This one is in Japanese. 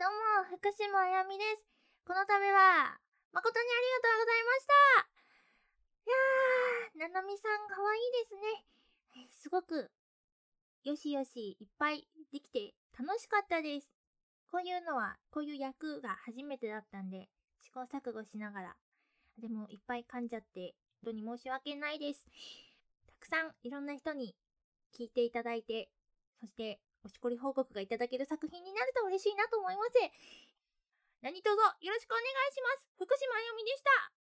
どうも、福島あやみです。この度は、誠にありがとうございました。ななみさんかわいいですね。すごく、よしよしいっぱいできて楽しかったです。こういう役が初めてだったんで、試行錯誤しながら。でも、いっぱい噛んじゃって、本当に申し訳ないです。たくさんいろんな人に聞いていただいて、そしておしこり報告がいただける作品になると嬉しいなと思います。何卒よろしくお願いします。福島あやみでした。